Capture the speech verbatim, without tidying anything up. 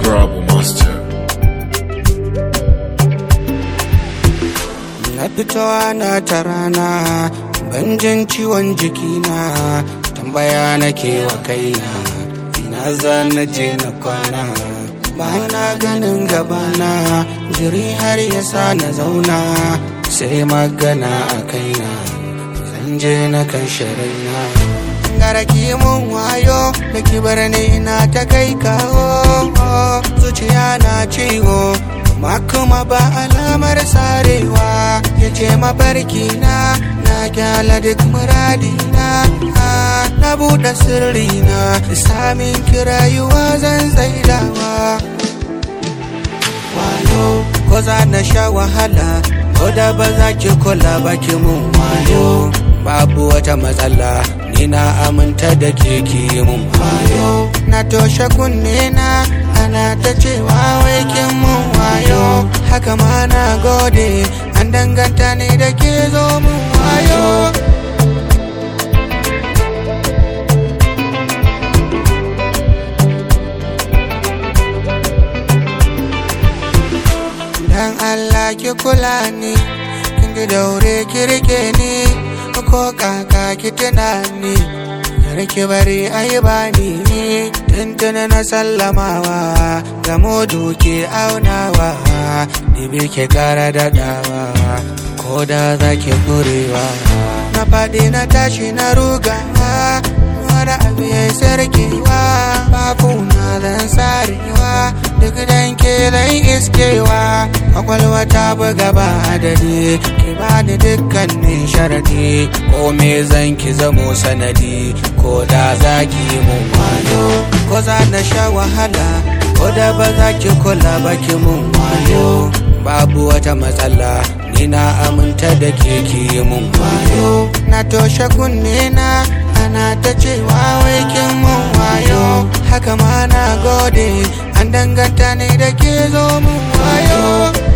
Bravo Master. Na fito ana ta rana ban jin ciwon jikina, tambaya nake wa kaina ina zana je na kwana. Ba na ganin gabana jiri har ya sa na zauna, sai magana a kaina zan je na kashe raina. Gara ki mun wayo da ki bar ni na ta kai kawo, zuciya na ciwo ma kuma ba alamar sarewa. Yace mafarki na na kyala duk muradina, na buɗe sirrina samin kirayuwa zan tsaidawa. Wayo ko za na sha wahala ko da ba za ki kula ba ki mun wayo. Babu wata matsala ni na aminta da ke ki mun wayo. Na toshe kunne na ana ta cewa wai kin mun wayo, haka ma na gode an danganta ni da ke zo mun wayo. Dan Allah ki kula ni, kin ji daure ki rike ni, ko kaka ki tunani ki bari ai bani. Tuntuna na sallamawa ga modu ke aunawa, dibe ke kara daɗawa ko da za ki kurewa. Na faɗi na tashi na ruga, wani abu ya sarkewa, bakuna zan sarewa duk dan ke zan iskewa. Kwakwalwa ta buga ba adadi, ki bani dukkanin sharadi, ko me zan ki zamo sanadi ko da za ki mun wayo. Ko za na sha wahala ko da ba za ki kula ba ki mun wayo. Babu wata matsala ni na aminta da ke ki mun wayo. Na toshe kunne na ana ta cewa wai kin mun wayo, haka ma na gode an danganta ni da ke zo mun wayo.